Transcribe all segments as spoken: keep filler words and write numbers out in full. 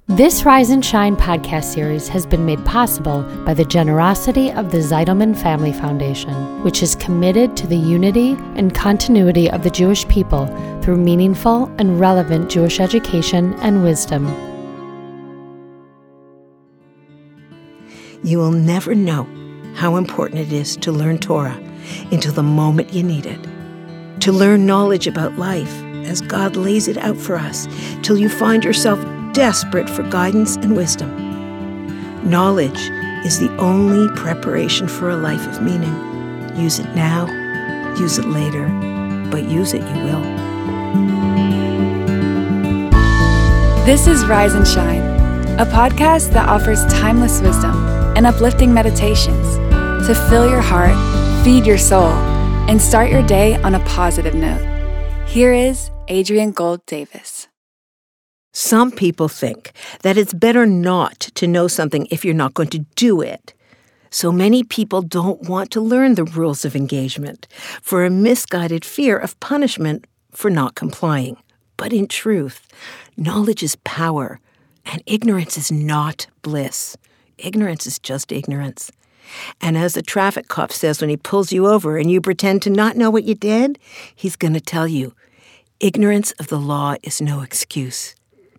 This Rise and Shine podcast series has been made possible by the generosity of the Zeidelman Family Foundation, which is committed to the unity and continuity of the Jewish people through meaningful and relevant Jewish education and wisdom. You will never know how important it is to learn Torah until the moment you need it. To learn knowledge about life as God lays it out for us till you find yourself desperate for guidance and wisdom. Knowledge is the only preparation for a life of meaning. Use it now, use it later, but use it you will. This is Rise and Shine, a podcast that offers timeless wisdom and uplifting meditations to fill your heart, feed your soul, and start your day on a positive note. Here is Adrienne Gold Davis. Some people think that it's better not to know something if you're not going to do it. So many people don't want to learn the rules of engagement for a misguided fear of punishment for not complying. But in truth, knowledge is power, and ignorance is not bliss. Ignorance is just ignorance. And as the traffic cop says when he pulls you over and you pretend to not know what you did, he's going to tell you, ignorance of the law is no excuse.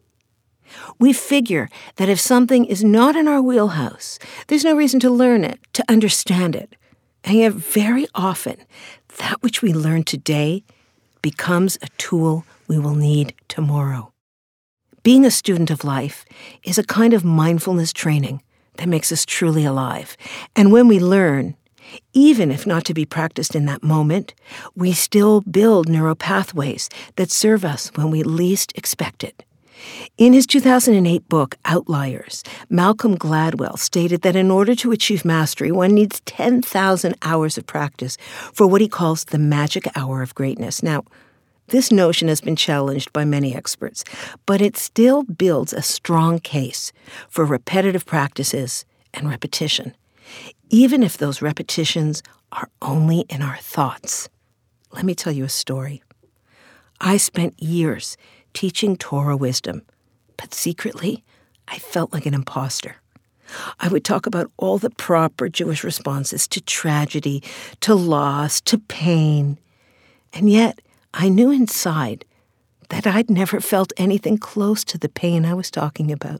We figure that if something is not in our wheelhouse, there's no reason to learn it, to understand it. And yet very often, that which we learn today becomes a tool we will need tomorrow. Being a student of life is a kind of mindfulness training that makes us truly alive. And when we learn, even if not to be practiced in that moment, we still build neural pathways that serve us when we least expect it. In his two thousand eight book, Outliers, Malcolm Gladwell stated that in order to achieve mastery, one needs ten thousand hours of practice for what he calls the magic hour of greatness. Now, this notion has been challenged by many experts, but it still builds a strong case for repetitive practices and repetition, even if those repetitions are only in our thoughts. Let me tell you a story. I spent years teaching Torah wisdom, but secretly, I felt like an imposter. I would talk about all the proper Jewish responses to tragedy, to loss, to pain, and yet I knew inside that I'd never felt anything close to the pain I was talking about.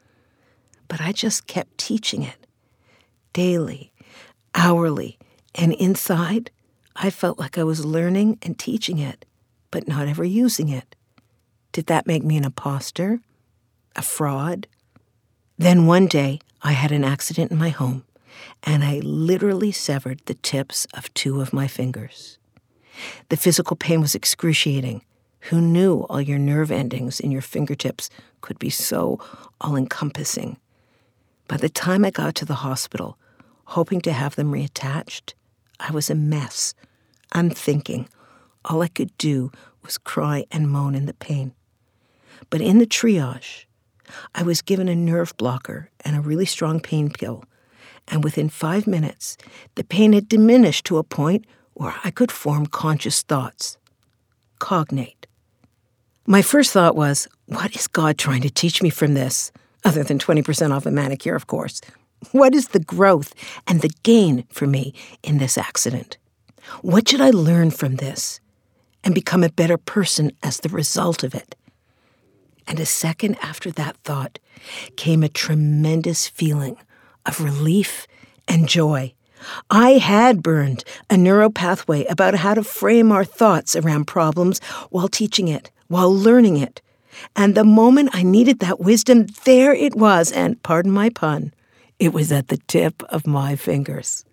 But I just kept teaching it, daily, hourly, and inside, I felt like I was learning and teaching it, but not ever using it. Did that make me an imposter? A fraud? Then one day, I had an accident in my home, and I literally severed the tips of two of my fingers. The physical pain was excruciating. Who knew all your nerve endings in your fingertips could be so all-encompassing? By the time I got to the hospital, hoping to have them reattached, I was a mess, unthinking. All I could do was cry and moan in the pain. But in the triage, I was given a nerve blocker and a really strong pain pill, and within five minutes, the pain had diminished to a point where I could form conscious thoughts. Cognate. My first thought was, what is God trying to teach me from this? Other than twenty percent off a manicure, of course. What is the growth and the gain for me in this accident? What should I learn from this and become a better person as the result of it? And a second after that thought came a tremendous feeling of relief and joy. I had burned a neural pathway about how to frame our thoughts around problems while teaching it, while learning it. And the moment I needed that wisdom, there it was, and pardon my pun, it was at the tip of my fingers.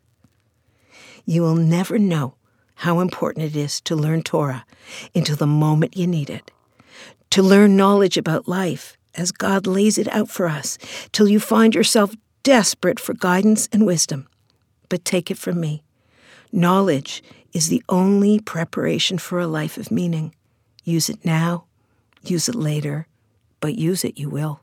You will never know how important it is to learn Torah until the moment you need it. To learn knowledge about life as God lays it out for us till you find yourself desperate for guidance and wisdom. But take it from me, knowledge is the only preparation for a life of meaning. Use it now, use it later, but use it you will.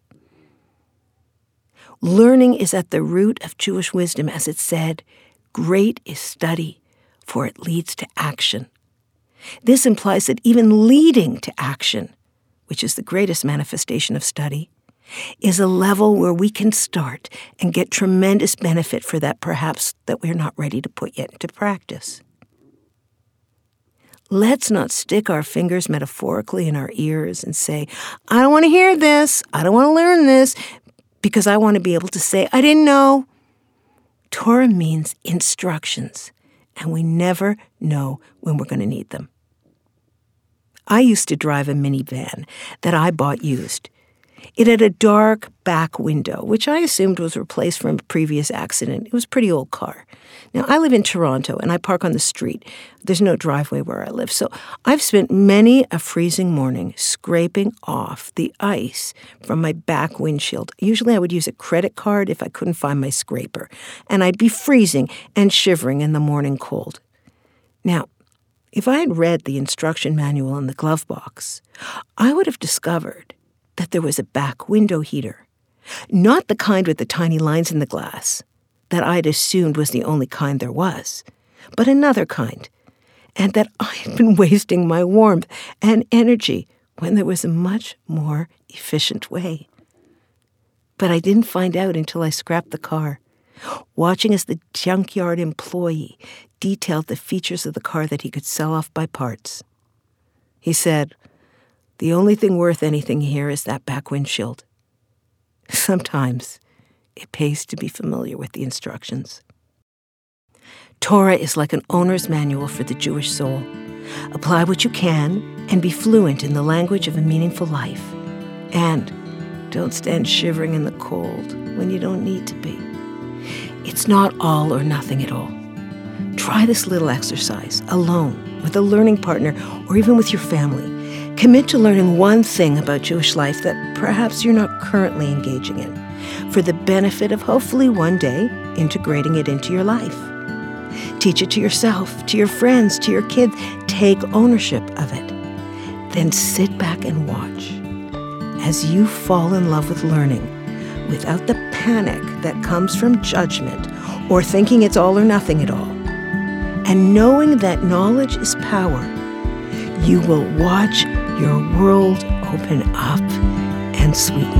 Learning is at the root of Jewish wisdom, as it said, great is study, for it leads to action. This implies that even leading to action, which is the greatest manifestation of study, is a level where we can start and get tremendous benefit for that perhaps that we're not ready to put yet into practice. Let's not stick our fingers metaphorically in our ears and say, I don't want to hear this, I don't want to learn this, because I want to be able to say, I didn't know. Torah means instructions, and we never know when we're going to need them. I used to drive a minivan that I bought used. It had a dark back window, which I assumed was replaced from a previous accident. It was a pretty old car. Now, I live in Toronto, and I park on the street. There's no driveway where I live. So I've spent many a freezing morning scraping off the ice from my back windshield. Usually I would use a credit card if I couldn't find my scraper, and I'd be freezing and shivering in the morning cold. Now, if I had read the instruction manual in the glove box, I would have discovered that there was a back window heater, not the kind with the tiny lines in the glass that I'd assumed was the only kind there was, but another kind, and that I had been wasting my warmth and energy when there was a much more efficient way. But I didn't find out until I scrapped the car, watching as the junkyard employee detailed the features of the car that he could sell off by parts. He said, the only thing worth anything here is that back windshield. Sometimes it pays to be familiar with the instructions. Torah is like an owner's manual for the Jewish soul. Apply what you can and be fluent in the language of a meaningful life. And don't stand shivering in the cold when you don't need to be. It's not all or nothing at all. Try this little exercise alone, with a learning partner, or even with your family. Commit to learning one thing about Jewish life that perhaps you're not currently engaging in, for the benefit of hopefully one day integrating it into your life. Teach it to yourself, to your friends, to your kids. Take ownership of it. Then sit back and watch as you fall in love with learning without the panic that comes from judgment or thinking it's all or nothing at all. And knowing that knowledge is power, you will watch your world open up and sweeten.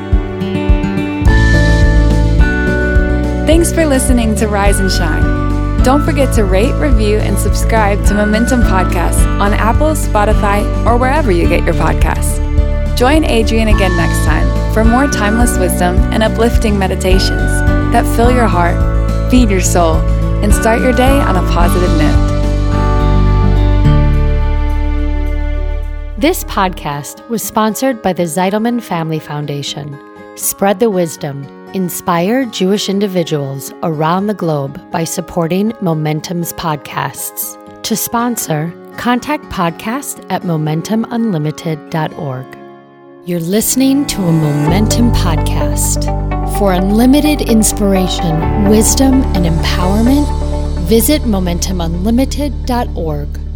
Thanks for listening to Rise and Shine. Don't forget to rate, review, and subscribe to Momentum Podcasts on Apple, Spotify, or wherever you get your podcasts. Join Adrienne again next time for more timeless wisdom and uplifting meditations that fill your heart, feed your soul, and start your day on a positive note. This podcast was sponsored by the Zeidelman Family Foundation. Spread the wisdom. Inspire Jewish individuals around the globe by supporting Momentum's podcasts. To sponsor, contact podcast at momentum unlimited dot org. You're listening to a Momentum podcast. For unlimited inspiration, wisdom, and empowerment, visit momentum unlimited dot org.